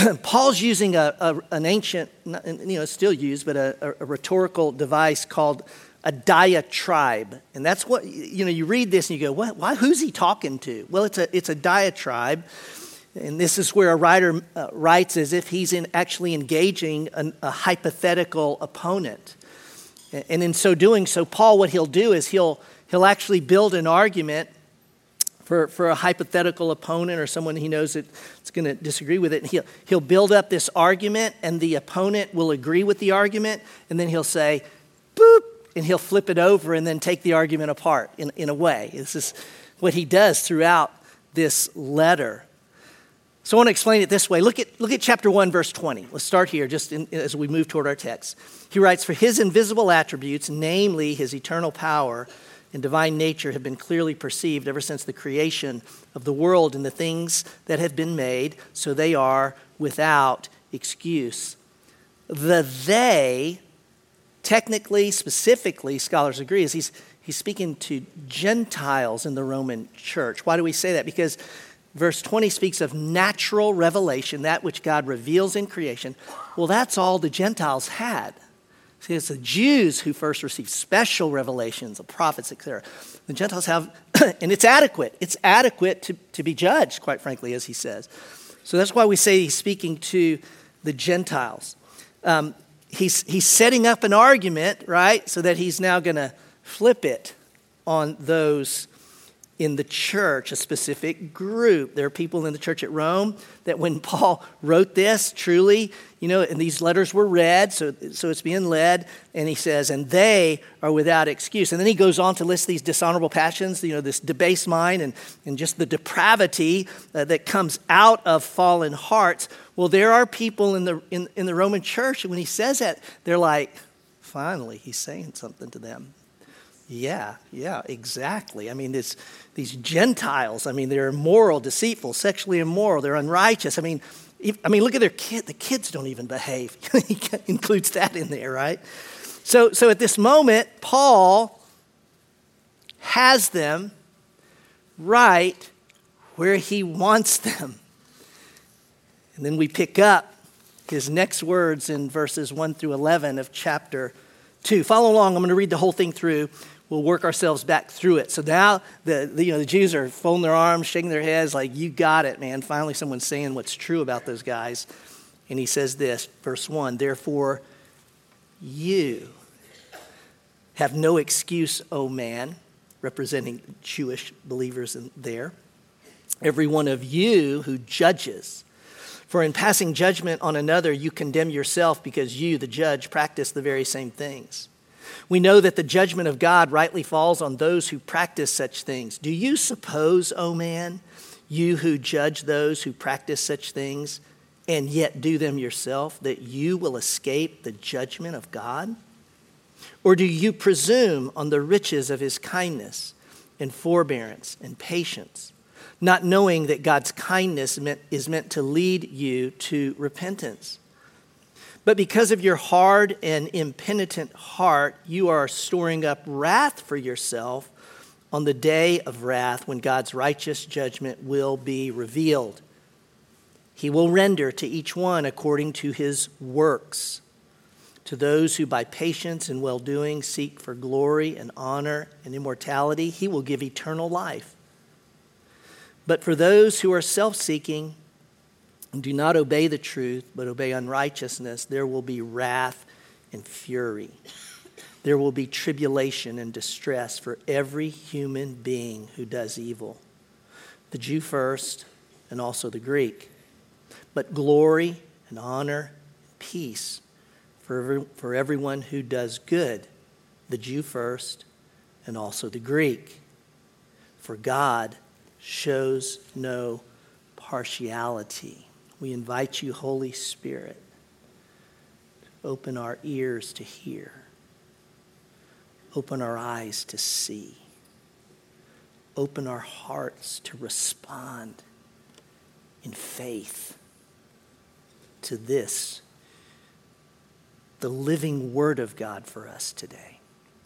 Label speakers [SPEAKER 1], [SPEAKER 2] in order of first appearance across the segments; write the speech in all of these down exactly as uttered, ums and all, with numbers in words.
[SPEAKER 1] Paul's using a, a, an ancient, you know, still used, but a, a rhetorical device called a diatribe. And that's what, you know, you read this and you go, what, why, who's he talking to? Well, it's a, it's a diatribe. And this is where a writer uh, writes as if he's in actually engaging an, a hypothetical opponent. And in so doing, so Paul, what he'll do is he'll he'll actually build an argument for, for a hypothetical opponent or someone he knows that's going to disagree with it. And he'll, he'll build up this argument, and the opponent will agree with the argument, and then he'll say, boop, and he'll flip it over and then take the argument apart in, in a way. This is what he does throughout this letter. So I want to explain it this way. Look at look at chapter one, verse twenty. Let's start here just in, as we move toward our text. He writes, "For his invisible attributes, namely his eternal power and divine nature, have been clearly perceived ever since the creation of the world and the things that have been made, so they are without excuse." The they, technically, specifically, scholars agree, is he's, he's speaking to Gentiles in the Roman church. Why do we say that? Because verse twenty speaks of natural revelation, that which God reveals in creation. Well, that's all the Gentiles had. See, it's the Jews who first received special revelations of prophets, et cetera. The Gentiles have, and it's adequate. It's adequate to, to be judged, quite frankly, as he says. So that's why we say he's speaking to the Gentiles. Um, he's, he's setting up an argument, right, so that he's now going to flip it on those in the church, a specific group. There are people in the church at Rome that when Paul wrote this, truly, you know, and these letters were read, so, so it's being led, and he says, and they are without excuse. And then he goes on to list these dishonorable passions, you know, this debased mind and, and just the depravity uh, that comes out of fallen hearts. Well, there are people in the in, in the Roman church, and when he says that, they're like, finally, he's saying something to them. Yeah, yeah, exactly. I mean, this, these Gentiles, I mean, they're immoral, deceitful, sexually immoral, they're unrighteous. I mean, if, I mean, look at their kid. The kids don't even behave. He includes that in there, right? So, so at this moment, Paul has them right where he wants them. And then we pick up his next words in verses one through eleven of chapter two. Follow along. I'm going to read the whole thing through. We'll work ourselves back through it. So now the, the, you know, the Jews are folding their arms, shaking their heads like, you got it, man. Finally, someone's saying what's true about those guys. And he says this, verse one, "Therefore, you have no excuse, O man," representing Jewish believers in there, "every one of you who judges. For in passing judgment on another, you condemn yourself, because you, the judge, practice the very same things. We know that the judgment of God rightly falls on those who practice such things. Do you suppose, O man, you who judge those who practice such things, and yet do them yourself, that you will escape the judgment of God? Or do you presume on the riches of his kindness and forbearance and patience, not knowing that God's kindness meant, is meant to lead you to repentance? But because of your hard and impenitent heart, you are storing up wrath for yourself on the day of wrath, when God's righteous judgment will be revealed. He will render to each one according to his works. To those who by patience and well-doing seek for glory and honor and immortality, he will give eternal life. But for those who are self-seeking and do not obey the truth, but obey unrighteousness, there will be wrath and fury. There will be tribulation and distress for every human being who does evil, the Jew first and also the Greek. But glory and honor and peace for, every, for everyone who does good, the Jew first and also the Greek. For God shows no partiality. We invite you, Holy Spirit, to open our ears to hear. Open our eyes to see. Open our hearts to respond in faith to this, the living word of God for us today.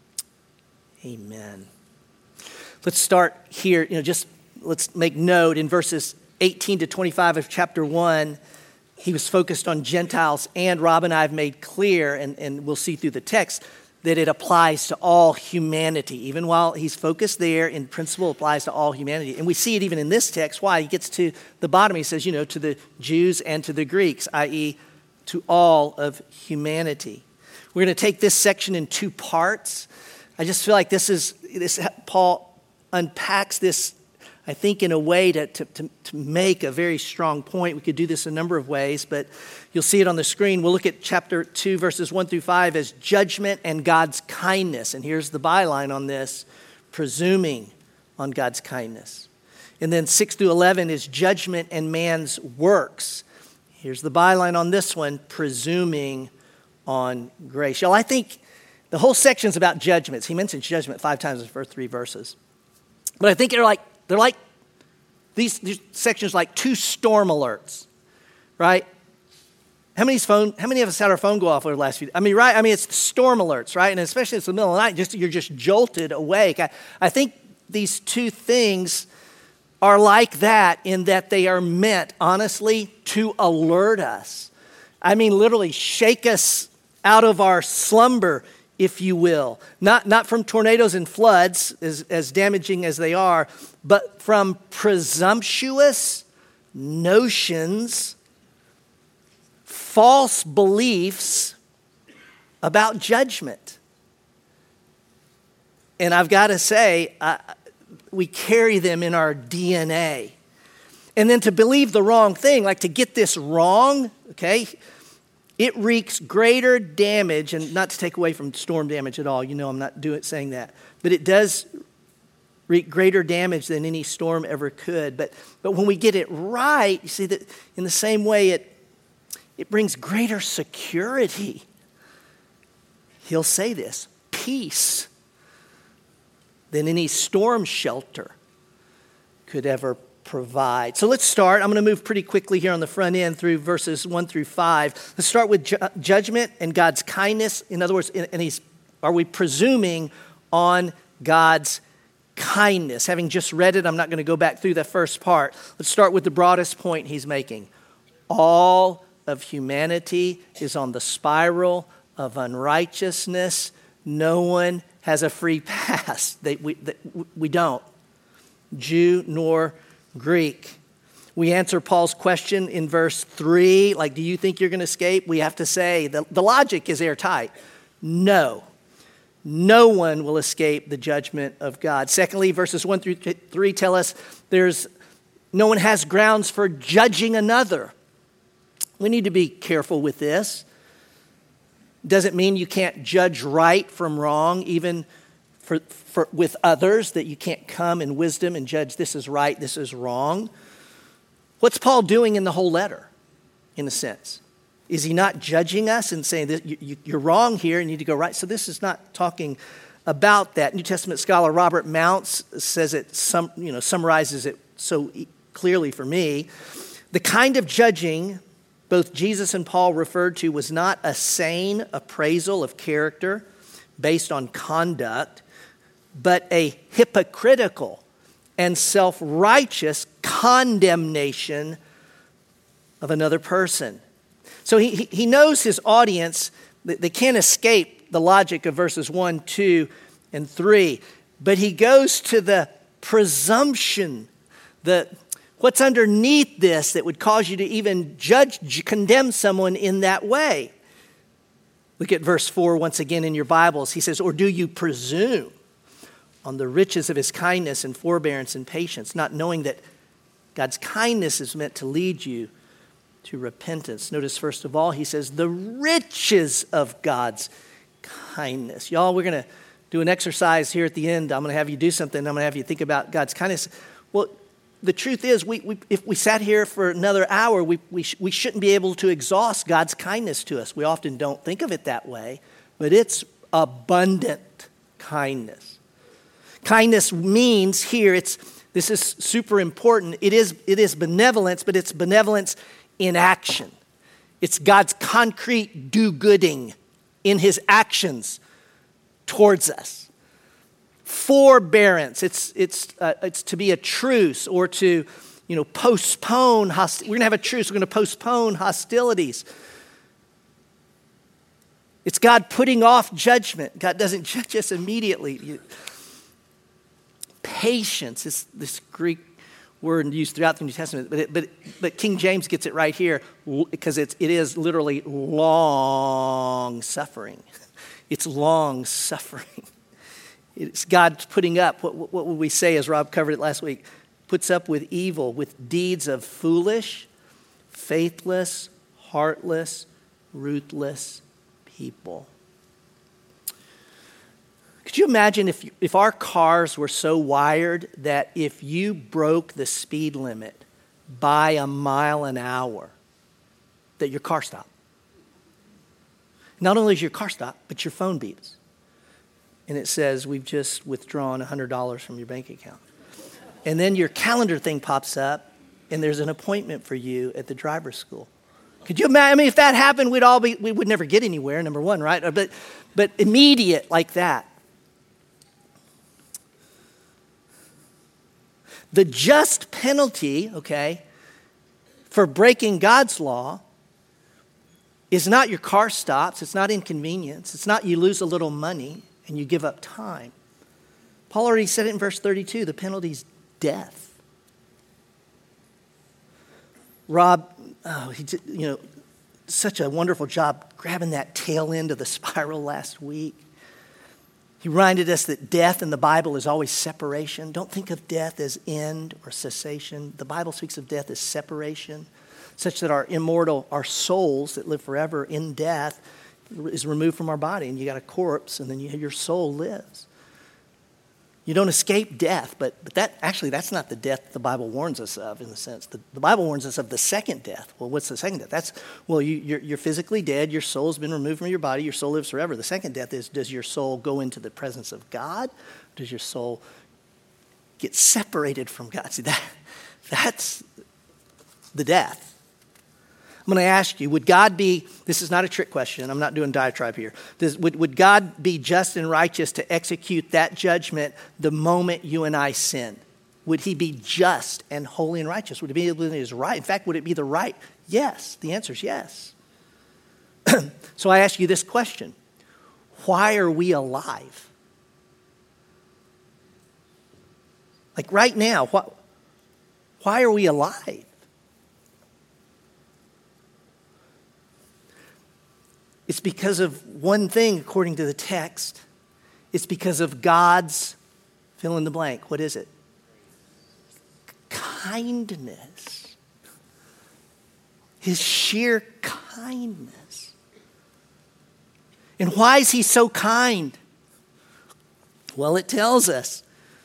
[SPEAKER 1] Amen. Let's start here, you know, just let's make note in verses eighteen to twenty-five of chapter one. he was focused on Gentiles, and Rob and I have made clear, and, and we'll see through the text, that it applies to all humanity. Even while he's focused there, in principle, it applies to all humanity. And we see it even in this text. Why? He gets to the bottom. He says, you know, to the Jews and to the Greeks, that is to all of humanity. We're going to take this section in two parts. I just feel like this is, this Paul unpacks this, I think, in a way to, to, to, to make a very strong point. We could do this a number of ways, but you'll see it on the screen. We'll look at chapter two, verses one through five as judgment and God's kindness. And here's the byline on this, presuming on God's kindness. And then six through eleven is judgment and man's works. Here's the byline on this one, presuming on grace. Y'all, I think the whole section's about judgments. He mentions judgment five times in the first three verses. But I think they're like, they're like, these, these sections like two storm alerts, right? How many phone? How many of us had our phone go off over the last few days? I mean, right? I mean, it's storm alerts, right? And especially it's the middle of the night, just you're just jolted awake. I, I think these two things are like that in that they are meant, honestly, to alert us. I mean, literally shake us out of our slumber, if you will. Not, not from tornadoes and floods, as, as damaging as they are, but from presumptuous notions, false beliefs about judgment. And I've got to say, uh, we carry them in our D N A. And then to believe the wrong thing, like to get this wrong, okay, it wreaks greater damage, and not to take away from storm damage at all. You know I'm not doing saying that. But it does wreak greater damage than any storm ever could. But but when we get it right, you see that in the same way it it brings greater security. He'll say this, peace, than any storm shelter could ever provide. So let's start. I'm going to move pretty quickly here on the front end through verses one through five. Let's start with ju- judgment and God's kindness. In other words, and he's, are we presuming on God's kindness? Having just read it, I'm not going to go back through the first part. Let's start with the broadest point he's making. All of humanity is on the spiral of unrighteousness. No one has a free pass. They, we, they, we don't. Jew nor Greek. We answer Paul's question in verse three, like, do you think you're going to escape? We have to say, the, the logic is airtight. No. No one will escape the judgment of God. Secondly, verses one through three tell us there's no one has grounds for judging another. We need to be careful with this. Doesn't mean you can't judge right from wrong, even for, for with others, that you can't come in wisdom and judge this is right, this is wrong. What's Paul doing in the whole letter, in a sense? Is he not judging us and saying that you, you, you're wrong here and you need to go right? So this is not talking about that. New Testament scholar Robert Mounce says it, some, you know, summarizes it so clearly for me. The kind of judging both Jesus and Paul referred to was not a sane appraisal of character based on conduct, but a hypocritical and self-righteous condemnation of another person. So he, he knows his audience, they can't escape the logic of verses one, two, and three, but he goes to the presumption, the what's underneath this that would cause you to even judge, condemn someone in that way. Look at verse four once again in your Bibles. He says, or do you presume on the riches of his kindness and forbearance and patience, not knowing that God's kindness is meant to lead you to repentance. Notice first of all, he says, the riches of God's kindness. Y'all, we're going to do an exercise here at the end. I'm going to have you do something. I'm going to have you think about God's kindness. Well, the truth is, we, we, if we sat here for another hour, we, we, sh- we shouldn't be able to exhaust God's kindness to us. We often don't think of it that way, but it's abundant kindness. Kindness means here, it's this is super important. It is, it is benevolence, but it's benevolence in action. It's God's concrete do-gooding in his actions towards us. Forbearance, it's it's uh, it's to be a truce or to you know, postpone, host- we're going to have a truce, we're going to postpone hostilities. It's God putting off judgment. God doesn't judge us immediately. Patience is this Greek word used throughout the New Testament, but it, but but King James gets it right here because it's it is literally long suffering. It's long suffering. It's God putting up what what would we say, as Rob covered it last week, puts up with evil, with deeds of foolish, faithless, heartless, ruthless people. Could you imagine if, if our cars were so wired that if you broke the speed limit by a mile an hour, that your car stopped? Not only does your car stop, but your phone beeps. And it says, we've just withdrawn one hundred dollars from your bank account. And then your calendar thing pops up, and there's an appointment for you at the driver's school. Could you imagine? I mean, if that happened, we'd all be, we would never get anywhere, number one, right? But, but immediate like that. The just penalty, okay, for breaking God's law is not your car stops. It's not inconvenience. It's not you lose a little money and you give up time. Paul already said it in verse thirty-two. The penalty is death. Rob, oh, he did, you know, such a wonderful job grabbing that tail end of the spiral last week. He reminded us that death in the Bible is always separation. Don't think of death as end or cessation. The Bible speaks of death as separation, such that our immortal, our souls that live forever in death is removed from our body, and you got a corpse, and then you, your soul lives. You don't escape death, but, but that actually, that's not the death the Bible warns us of in the sense. The, the Bible warns us of the second death. Well, what's the second death? That's, well, you, you're, you're physically dead. Your soul's been removed from your body. Your soul lives forever. The second death is, does your soul go into the presence of God? Does your soul get separated from God? See, that, that's the death. I'm going to ask you, would God be, this is not a trick question, I'm not doing diatribe here. Does, would, would God be just and righteous to execute that judgment the moment you and I sin? Would he be just and holy and righteous? Would it be his right? In fact, would it be the right? Yes. The answer is yes. So I ask you this question. Why are we alive? Like right now, why, why are we alive? It's because of one thing, according to the text. It's because of God's, fill in the blank, what is it? Kindness. His sheer kindness. And why is he so kind? Well, it tells us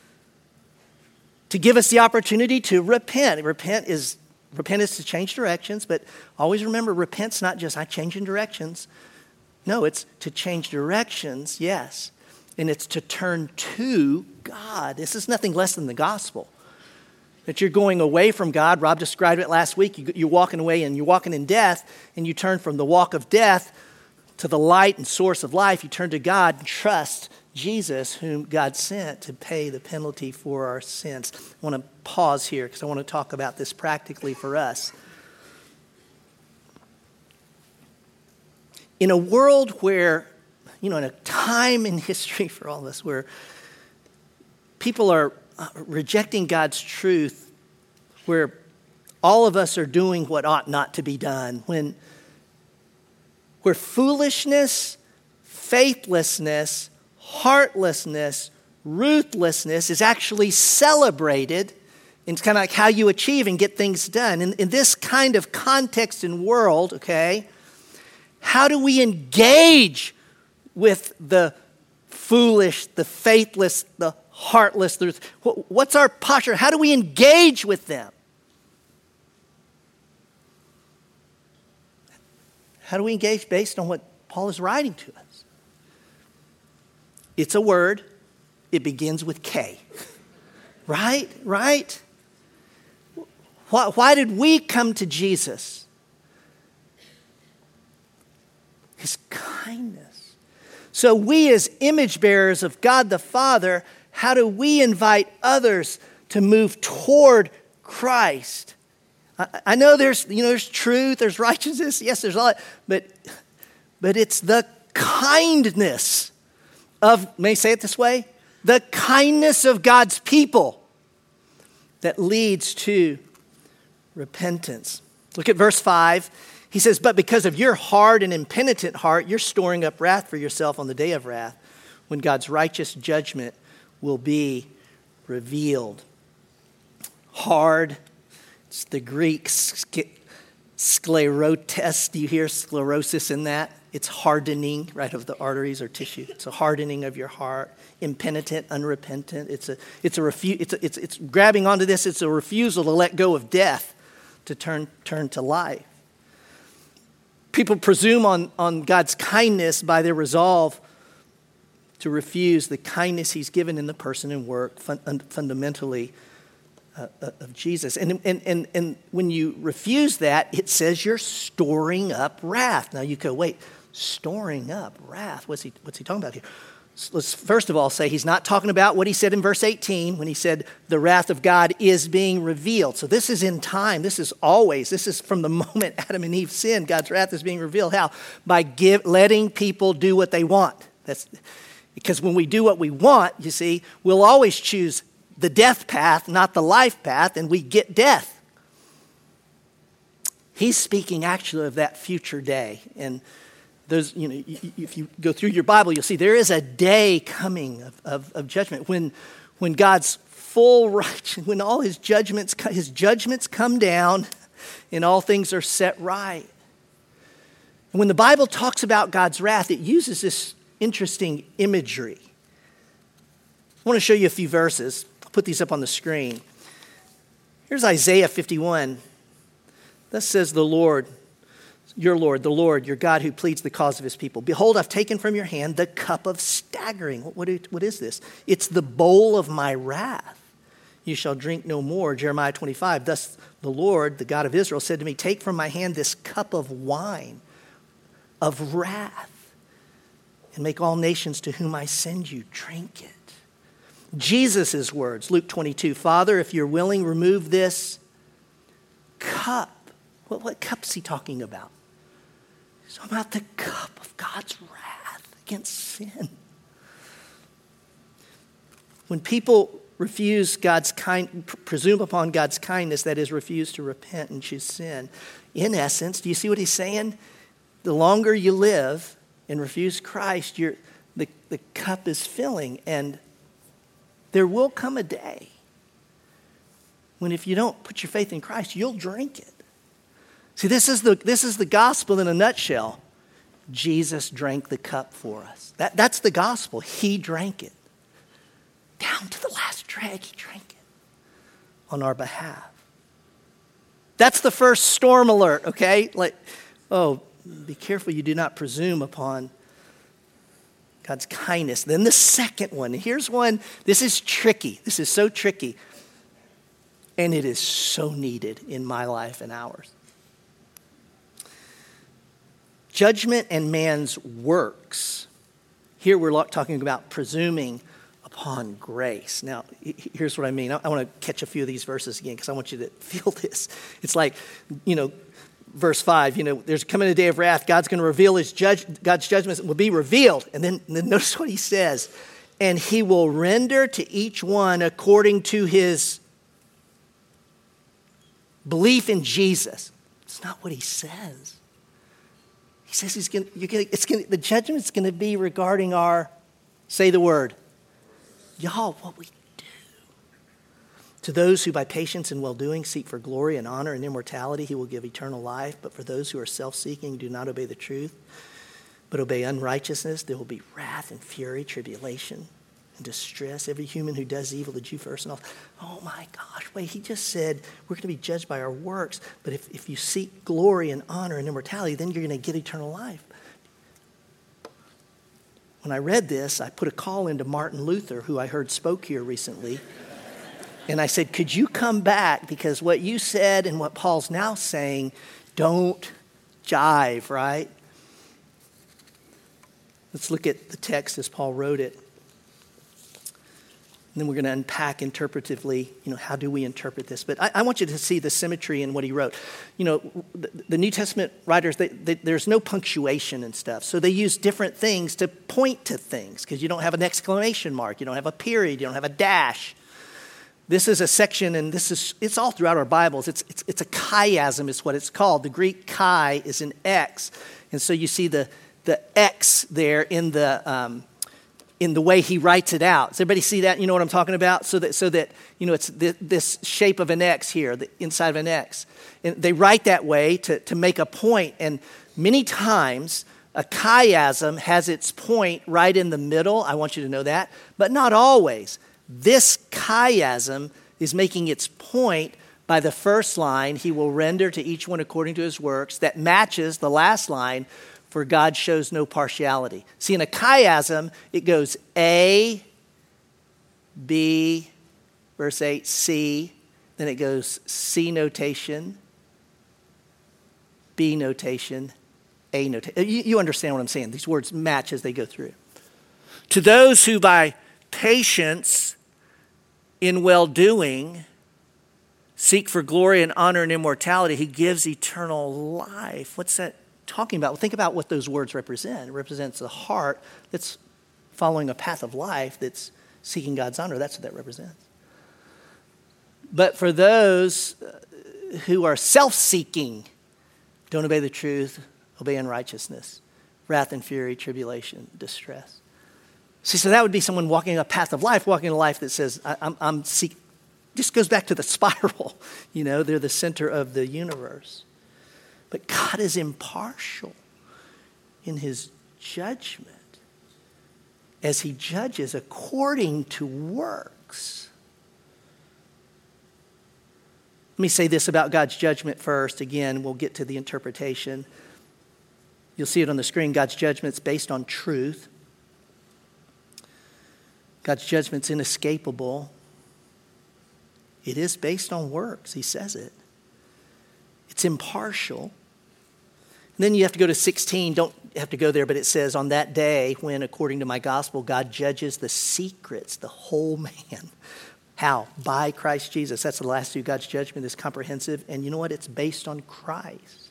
[SPEAKER 1] to give us the opportunity to repent. Repent is, repent is to change directions, but always remember, repent's not just I change in directions. No, it's to change directions, yes. And it's to turn to God. This is nothing less than the gospel. That you're going away from God. Rob described it last week. You're walking away and you're walking in death, and you turn from the walk of death to the light and source of life. You turn to God and trust Jesus, whom God sent to pay the penalty for our sins. I want to pause here because I want to talk about this practically for us. In a world where, you know, in a time in history for all of us where people are rejecting God's truth, where all of us are doing what ought not to be done, when where foolishness, faithlessness, heartlessness, ruthlessness is actually celebrated, and it's kind of like how you achieve and get things done. In, in this kind of context and world, okay, how do we engage with the foolish, the faithless, the heartless? What's our posture? How do we engage with them? How do we engage based on what Paul is writing to us? It's a word. It begins with K. Right? Right? Why, why did we come to Jesus? His kindness. So we as image bearers of God the Father, how do we invite others to move toward Christ. I, I know there's, you know, there's truth, there's righteousness. Yes, there's all that. But, but it's the kindness of, may I say it this way? The kindness of God's people that leads to repentance. Look at verse five. He says, but because of your hard and impenitent heart, you're storing up wrath for yourself on the day of wrath, when God's righteous judgment will be revealed. Hard, it's the Greek sclerotes. Do you hear sclerosis in that? It's hardening, right, of the arteries or tissue. It's a hardening of your heart. Impenitent, unrepentant. It's a, it's a refu- it's, a, it's, it's grabbing onto this. It's a refusal to let go of death to turn, turn to life. People presume on, on God's kindness by their resolve to refuse the kindness he's given in the person and work fun, fundamentally uh, of Jesus. And, and, and, and when you refuse that, it says you're storing up wrath. Now you go, wait, storing up wrath? What's he, what's he talking about here? Let's first of all say he's not talking about what he said in verse eighteen when he said the wrath of God is being revealed. So this is in time. This is always. This is from the moment Adam and Eve sinned. God's wrath is being revealed. How? By give, letting people do what they want. That's because when we do what we want, you see, we'll always choose the death path, not the life path, and we get death. He's speaking actually of that future day. And There's, you know, if you go through your Bible, you'll see there is a day coming of, of, of judgment when, when God's full right, when all his judgments, his judgments come down and all things are set right. And when the Bible talks about God's wrath, it uses this interesting imagery. I want to show you a few verses. I'll put these up on the screen. Here's Isaiah fifty-one. Thus says the Lord, your Lord, the Lord, your God who pleads the cause of his people. Behold, I've taken from your hand the cup of staggering. What, what is this? It's the bowl of my wrath. You shall drink no more. Jeremiah twenty-five. Thus the Lord, the God of Israel, said to me, take from my hand this cup of wine, of wrath, and make all nations to whom I send you drink it. Jesus' words, Luke twenty-two. Father, if you're willing, remove this cup. What, what cup is he talking about? He's talking about the cup of God's wrath against sin. When people refuse God's kind, presume upon God's kindness, that is, refuse to repent and choose sin, in essence, do you see what he's saying? The longer you live and refuse Christ, you're, the, the cup is filling, and there will come a day when if you don't put your faith in Christ, you'll drink it. See, this is the this is the gospel in a nutshell. Jesus drank the cup for us. That, that's the gospel. He drank it. Down to the last drag, he drank it on our behalf. That's the first storm alert, okay? Like, oh, be careful you do not presume upon God's kindness. Then the second one. Here's one. This is tricky. This is so tricky. And it is so needed in my life and ours. Judgment and man's works. Here we're talking about presuming upon grace. Now, here's what I mean. I want to catch a few of these verses again because I want you to feel this. It's like, you know, verse five, you know, there's coming a day of wrath. God's going to reveal his judge, God's judgments will be revealed. And then, and then notice what he says. And he will render to each one according to his belief in Jesus. It's not what he says. He says he's going. You're going. It's going. The judgment's going to be regarding our. Say the word. Y'all, what we do. To those who by patience and well-doing seek for glory and honor and immortality, he will give eternal life. But for those who are self-seeking, do not obey the truth, but obey unrighteousness, there will be wrath and fury, tribulation and distress. Every human who does evil, the Jew first and all. Oh my gosh, wait, he just said we're going to be judged by our works. But if, if you seek glory and honor and immortality, then you're going to get eternal life. When I read this, I put a call into Martin Luther, who I heard spoke here recently. And I said, could you come back? Because what you said and what Paul's now saying don't jive, right? Let's look at the text as Paul wrote it. And then we're going to unpack interpretively, you know, how do we interpret this? But I, I want you to see the symmetry in what he wrote. You know, the, the New Testament writers, they, they, there's no punctuation and stuff. So they use different things to point to things because you don't have an exclamation mark. You don't have a period. You don't have a dash. This is a section, and this is, it's all throughout our Bibles. It's, it's, it's a chiasm is what it's called. The Greek chi is an X. And so you see the, the X there in the... Um, in the way he writes it out. Does everybody see that? You know what I'm talking about? So that, so that you know, it's th- this shape of an X here, the inside of an X. And they write that way to, to make a point. And many times, a chiasm has its point right in the middle. I want you to know that. But not always. This chiasm is making its point by the first line, he will render to each one according to his works, that matches the last line, for God shows no partiality. See, in a chiasm, it goes A, B, verse eight, C, then it goes C notation, B notation, A notation. You, you understand what I'm saying. These words match as they go through. To those who by patience in well-doing seek for glory and honor and immortality, he gives eternal life. What's that talking about? Well, think about what those words represent. It represents a heart that's following a path of life that's seeking God's honor. That's what that represents. But for those who are self-seeking, don't obey the truth, obey unrighteousness, wrath and fury, tribulation, distress. See, so that would be someone walking a path of life, walking a life that says, I, I'm, I'm seeking. Just goes back to the spiral. You know, they're the center of the universe. But God is impartial in his judgment as he judges according to works. Let me say this about God's judgment first. Again, we'll get to the interpretation. You'll see it on the screen. God's judgment's based on truth. God's judgment's inescapable. It is based on works. He says it. It's impartial. And then you have to go to sixteen. Don't have to go there, but it says, on that day when, according to my gospel, God judges the secrets, the whole man. How? By Christ Jesus. That's the last two. God's judgment is comprehensive. And you know what? It's based on Christ.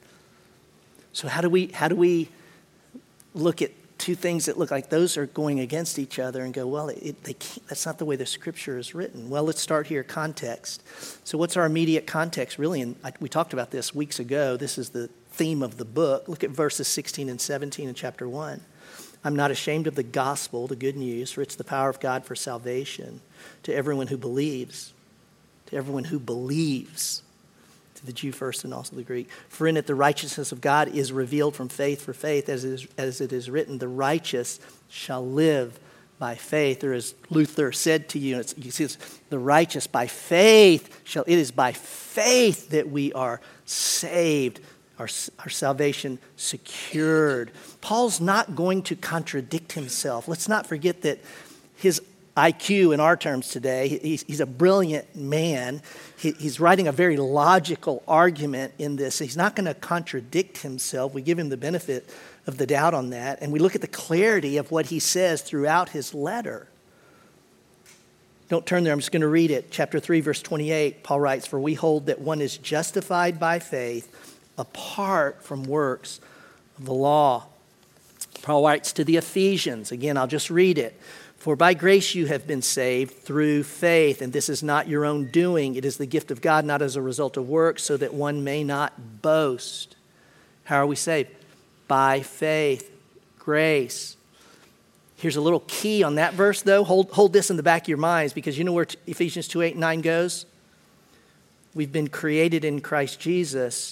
[SPEAKER 1] So how do we, how do we look at two things that look like those are going against each other and go, well, it, they can't, that's not the way the scripture is written? Well, let's start here, context. So what's our immediate context, really? And I, we talked about this weeks ago. This is the theme of the book. Look at verses sixteen and seventeen in chapter one. I'm not ashamed of the gospel, the good news, for it's the power of God for salvation to everyone who believes, to everyone who believes, to the Jew first and also the Greek. For in it the righteousness of God is revealed from faith for faith, as it is, as it is written, the righteous shall live by faith. Or as Luther said to you, it's, you see, it's the righteous by faith shall, it is by faith that we are saved, our, our salvation secured. Paul's not going to contradict himself. Let's not forget that his I Q in our terms today, he's, he's a brilliant man. He, he's writing a very logical argument in this. He's not going to contradict himself. We give him the benefit of the doubt on that. And we look at the clarity of what he says throughout his letter. Don't turn there. I'm just going to read it. Chapter three, verse twenty-eight, Paul writes, for we hold that one is justified by faith apart from works of the law. Paul writes to the Ephesians. Again, I'll just read it. For by grace you have been saved through faith, and this is not your own doing. It is the gift of God, not as a result of works, so that one may not boast. How are we saved? By faith, grace. Here's a little key on that verse, though. Hold, hold this in the back of your minds, because you know where Ephesians two, eight, and nine goes? We've been created in Christ Jesus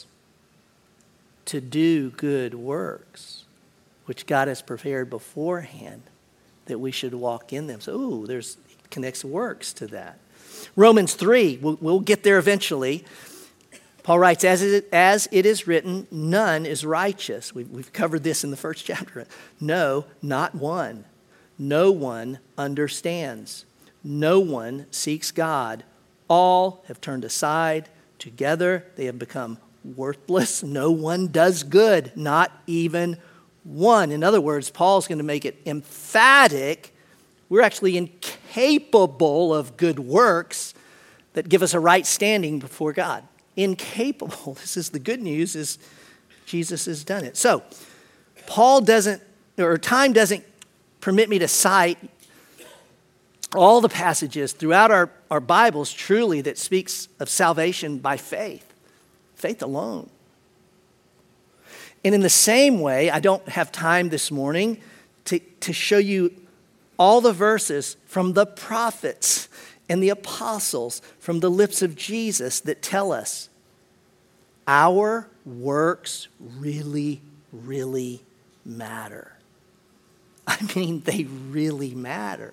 [SPEAKER 1] to do good works, which God has prepared beforehand that we should walk in them. So, ooh, there's connects works to that. Romans three, we'll, we'll get there eventually. Paul writes, as it, as it is written, none is righteous. We've, we've covered this in the first chapter. No, not one. No one understands. No one seeks God. All have turned aside. Together they have become worthless. No one does good, not even one. In other words, Paul's going to make it emphatic We're actually incapable of good works that give us a right standing before God. Incapable. This is the good news, is Jesus has done it. So, Paul doesn't, or time doesn't permit me to cite all the passages throughout our, our Bibles truly that speaks of salvation by faith. Faith alone. And in the same way, I don't have time this morning to, to show you all the verses from the prophets and the apostles from the lips of Jesus that tell us our works really, really matter. I mean, they really matter.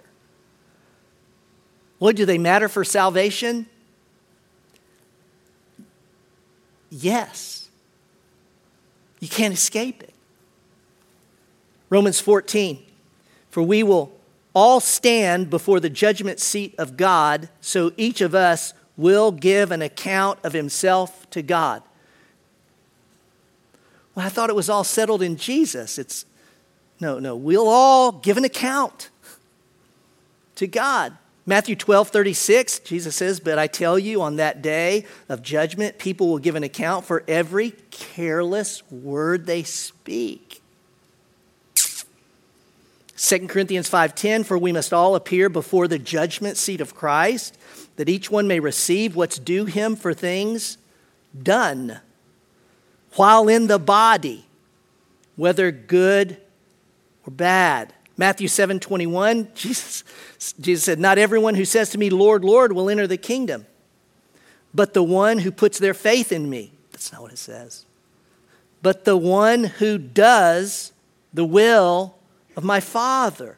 [SPEAKER 1] What, do they matter for salvation? Yes. You can't escape it. Romans fourteen, for we will all stand before the judgment seat of God, so each of us will give an account of himself to God. Well, I thought it was all settled in Jesus. It's no, no. We'll all give an account to God. Matthew twelve thirty-six, Jesus says, but I tell you, on that day of judgment, people will give an account for every careless word they speak. Second Corinthians five ten, for we must all appear before the judgment seat of Christ, that each one may receive what's due him for things done while in the body, whether good or bad. Matthew seven twenty-one, Jesus, Jesus said, not everyone who says to me, Lord, Lord, will enter the kingdom, but the one who puts their faith in me. That's not what it says. But the one who does the will of my Father.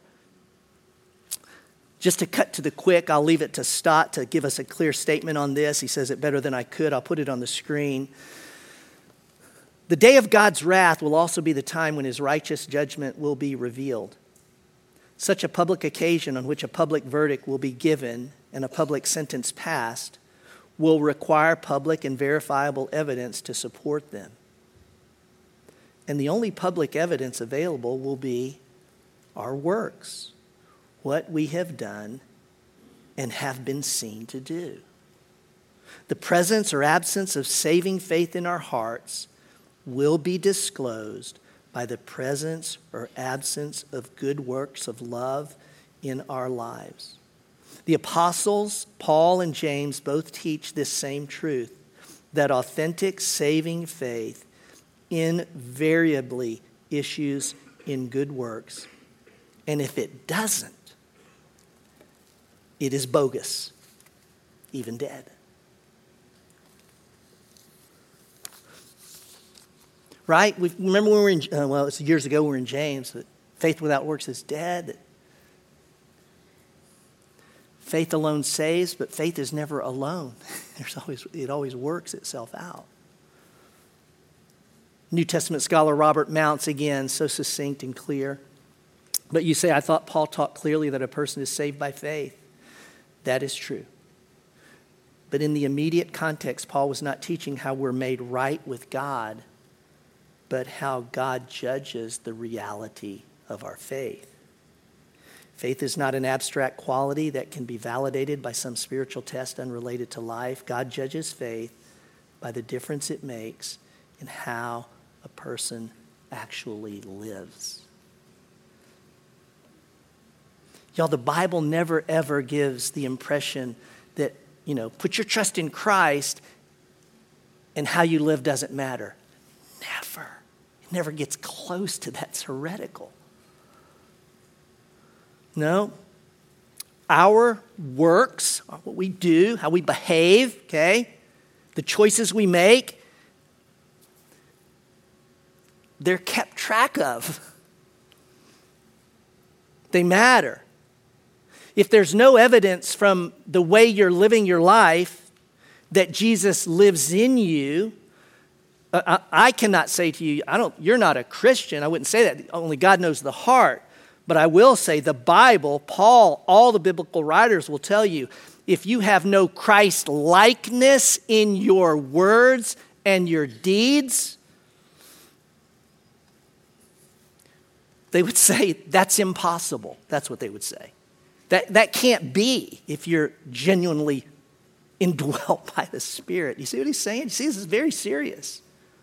[SPEAKER 1] Just to cut to the quick, I'll leave it to Stott to give us a clear statement on this. He says it better than I could. I'll put it on the screen. The day of God's wrath will also be the time when his righteous judgment will be revealed. Such a public occasion on which a public verdict will be given and a public sentence passed will require public and verifiable evidence to support them. And the only public evidence available will be our works, what we have done and have been seen to do. The presence or absence of saving faith in our hearts will be disclosed by the presence or absence of good works of love in our lives. The apostles, Paul and James, both teach this same truth, that authentic saving faith invariably issues in good works. And if it doesn't, it is bogus, even dead. Right? We remember when we were in, uh, well, it's years ago we were in James, that faith without works is dead. That faith alone saves, but faith is never alone. There's always, it always works itself out. New Testament scholar Robert Mounce, again, so succinct and clear. But you say, I thought Paul taught clearly that a person is saved by faith. That is true. But in the immediate context, Paul was not teaching how we're made right with God, but how God judges the reality of our faith. Faith is not an abstract quality that can be validated by some spiritual test unrelated to life. God judges faith by the difference it makes in how a person actually lives. Y'all, the Bible never ever gives the impression that, you know, put your trust in Christ and how you live doesn't matter. Never. It never gets close to that. It's heretical. No. Our works, what we do, how we behave, okay, the choices we make, they're kept track of. They matter. If there's no evidence from the way you're living your life that Jesus lives in you, I, I cannot say to you, I don't, you're not a Christian. I wouldn't say that. Only God knows the heart. But I will say the Bible, Paul, all the biblical writers will tell you, if you have no Christ likeness in your words and your deeds, they would say that's impossible. That's what they would say. That, that can't be if you're genuinely indwelt by the Spirit. You see what he's saying? You see, this is very serious.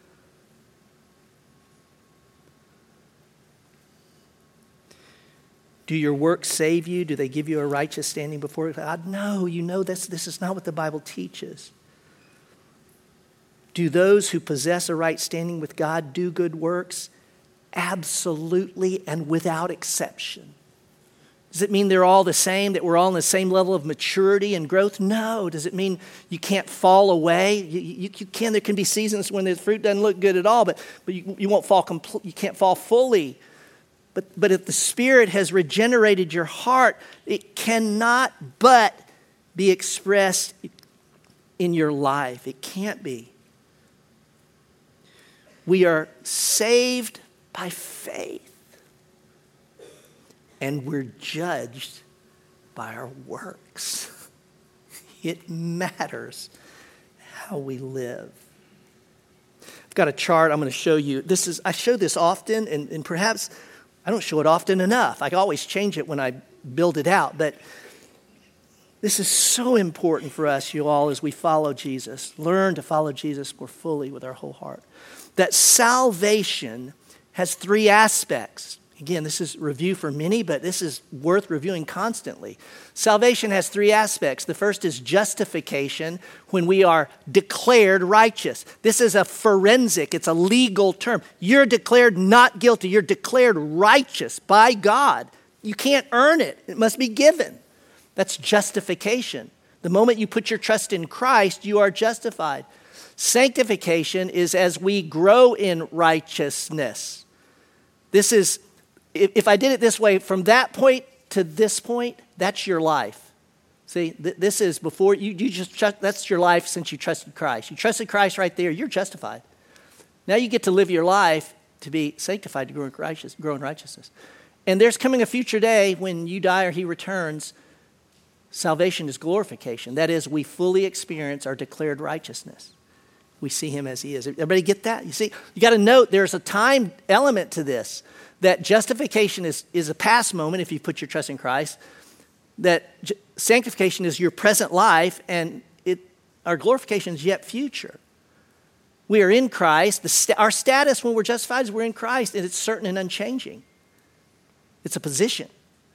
[SPEAKER 1] Do your works save you? Do they give you a righteous standing before God? No, you know this, this is not what the Bible teaches. Do those who possess a right standing with God do good works? Absolutely and without exception. Does it mean they're all the same, that we're all on the same level of maturity and growth? No. Does it mean you can't fall away? You, you, you can. There can be seasons when the fruit doesn't look good at all, but, but you, you won't fall compl- you can't fall fully. But, but if the Spirit has regenerated your heart, it cannot but be expressed in your life. It can't be. We are saved by faith. And we're judged by our works. It matters how we live. I've got a chart I'm going to show you. This is I show this often, and, and perhaps I don't show it often enough. I always change it when I build it out. But this is so important for us, you all, as we follow Jesus. Learn to follow Jesus more fully with our whole heart. That salvation has three aspects. Again, this is review for many, but this is worth reviewing constantly. Salvation has three aspects. The first is justification, when we are declared righteous. This is a forensic, it's a legal term. You're declared not guilty. You're declared righteous by God. You can't earn it. It must be given. That's justification. The moment you put your trust in Christ, you are justified. Sanctification is as we grow in righteousness. This is If I did it this way, from that point to this point, that's your life. See, th- this is before you, you just, trust, that's your life since you trusted Christ. You trusted Christ right there, you're justified. Now you get to live your life to be sanctified, to grow in, righteous, grow in righteousness. And there's coming a future day when you die or he returns, salvation is glorification. That is, we fully experience our declared righteousness. We see him as he is. Everybody get that? You see, you got to note there's a time element to this. That justification is, is a past moment if you put your trust in Christ. That j- sanctification is your present life, and it, our glorification is yet future. We are in Christ. The st- our status when we're justified is we're in Christ, and it's certain and unchanging. It's a position.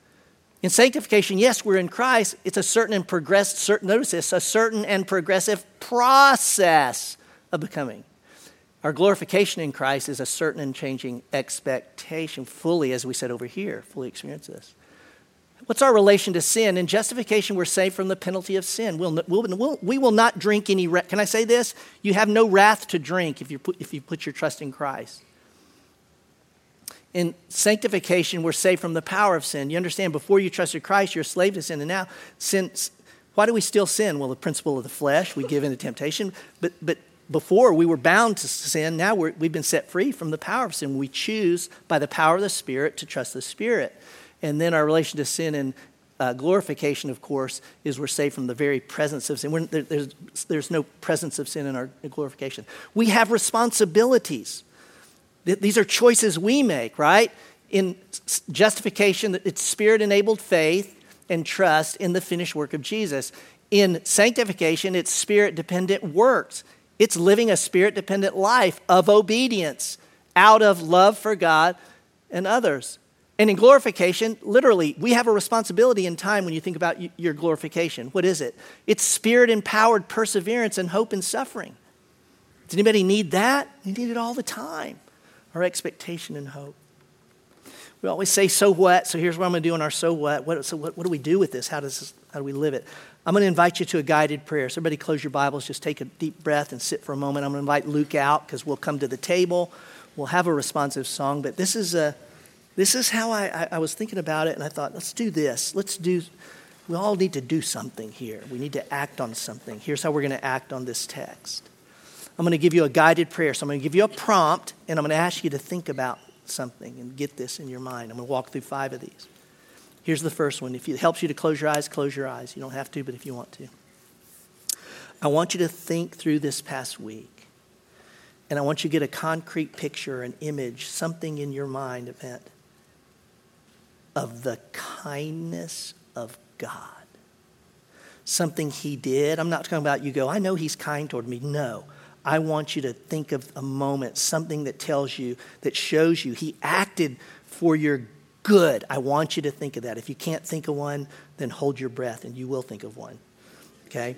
[SPEAKER 1] In sanctification, yes, we're in Christ. It's a certain and progressive, certain, notice this, a certain and progressive process of becoming. Our glorification in Christ is a certain and changing expectation, fully, as we said over here, fully experience this. What's our relation to sin? In justification, we're saved from the penalty of sin. We'll, we'll, we'll, we will not drink any wrath. Can I say this? You have no wrath to drink if you put, if you put your trust in Christ. In sanctification, we're saved from the power of sin. You understand, before you trusted Christ, you're a slave to sin. And now, sin, why do we still sin? Well, the principle of the flesh, we give in to temptation. But, but before we were bound to sin, now we're, we've been set free from the power of sin. We choose by the power of the Spirit to trust the Spirit. And then our relation to sin and uh, glorification, of course, is we're saved from the very presence of sin. We're, there, there's, there's no presence of sin in our glorification. We have responsibilities. These are choices we make, right? In justification, it's Spirit-enabled faith and trust in the finished work of Jesus. In sanctification, it's Spirit-dependent works. It's living a Spirit-dependent life of obedience out of love for God and others. And in glorification, literally, we have a responsibility in time when you think about your glorification. What is it? It's Spirit-empowered perseverance and hope in suffering. Does anybody need that? You need it all the time. Our expectation and hope. We always say, so what? So here's what I'm going to do in our so what. What, so what, what do we do with this? How does this, how do we live it? I'm going to invite you to a guided prayer. So everybody close your Bibles, just take a deep breath and sit for a moment. I'm going to invite Luke out because we'll come to the table. We'll have a responsive song. But this is a, this is how I, I, I was thinking about it, and I thought, let's do this. Let's do, we all need to do something here. We need to act on something. Here's how we're going to act on this text. I'm going to give you a guided prayer. So I'm going to give you a prompt, and I'm going to ask you to think about something and get this in your mind. I'm going to walk through five of these. Here's the first one. If it helps you to close your eyes, close your eyes. You don't have to, but if you want to. I want you to think through this past week, and I want you to get a concrete picture, an image, something in your mind, event, of the kindness of God. Something he did. I'm not talking about you go, I know he's kind toward me. No. I want you to think of a moment, something that tells you, that shows you he acted for your good. I want you to think of that. If you can't think of one, then hold your breath and you will think of one. Okay?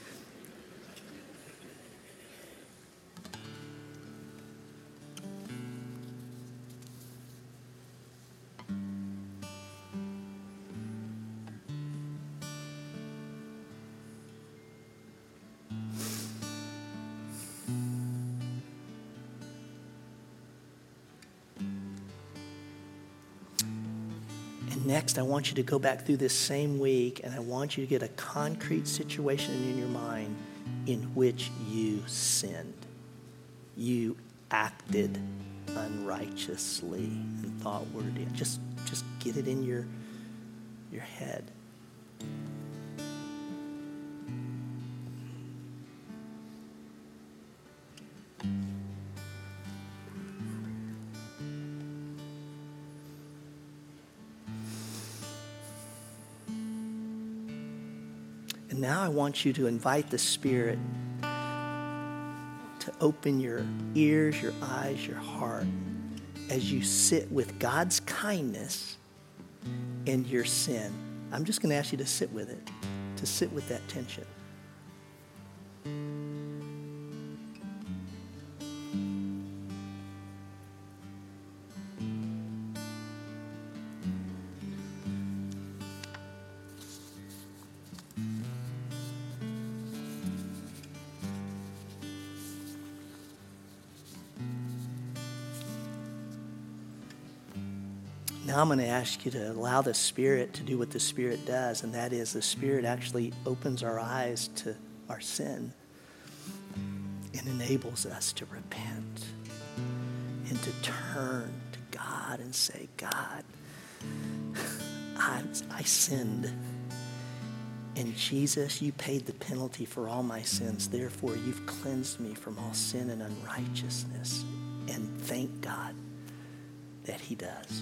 [SPEAKER 1] Next, I want you to go back through this same week, and I want you to get a concrete situation in your mind in which you sinned. You acted unrighteously and thought, word, just, just get it in your, your head. And now I want you to invite the Spirit to open your ears, your eyes, your heart as you sit with God's kindness and your sin. I'm just going to ask you to sit with it, to sit with that tension. Now I'm going to ask you to allow the Spirit to do what the Spirit does, and that is the Spirit actually opens our eyes to our sin and enables us to repent and to turn to God and say, God, I, I sinned. And Jesus, you paid the penalty for all my sins. Therefore, you've cleansed me from all sin and unrighteousness. And thank God that he does.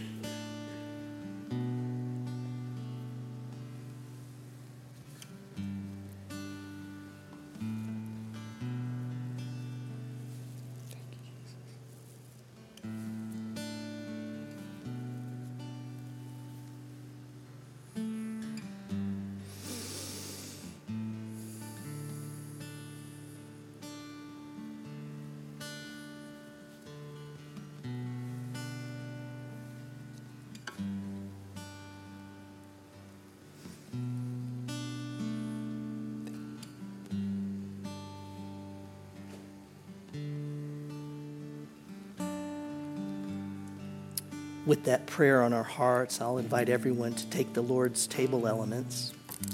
[SPEAKER 1] With that prayer on our hearts, I'll invite everyone to take the Lord's table elements.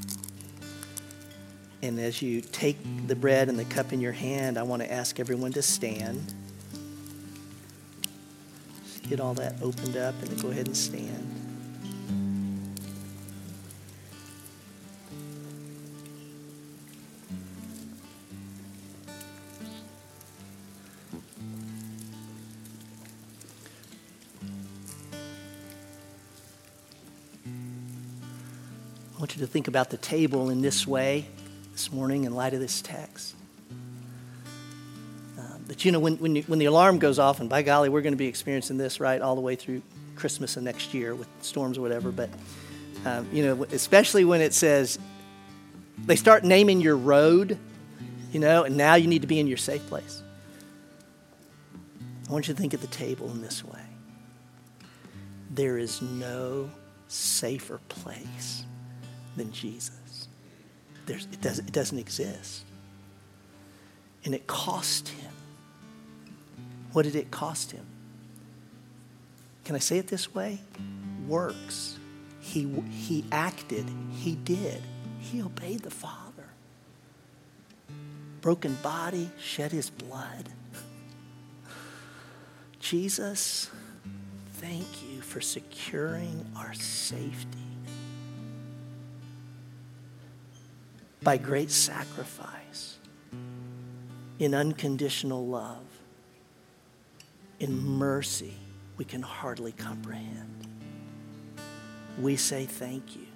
[SPEAKER 1] And as you take the bread and the cup in your hand, I want to ask everyone to stand. Just get all that opened up and then go ahead and stand. I want you to think about the table in this way this morning in light of this text. Uh, but you know, when when, you, when the alarm goes off, and by golly, we're going to be experiencing this right all the way through Christmas and next year with storms or whatever. But um, you know, especially when it says they start naming your road, you know, and now you need to be in your safe place. I want you to think of the table in this way. There is no safer place than Jesus. There's, it, does, it doesn't exist. And it cost him. What did it cost him? Can I say it this way? Works. He, he acted. He did. He obeyed the Father. Broken body, shed his blood. Jesus, thank you for securing our safety. By great sacrifice, in unconditional love, in mercy we can hardly comprehend. We say thank you.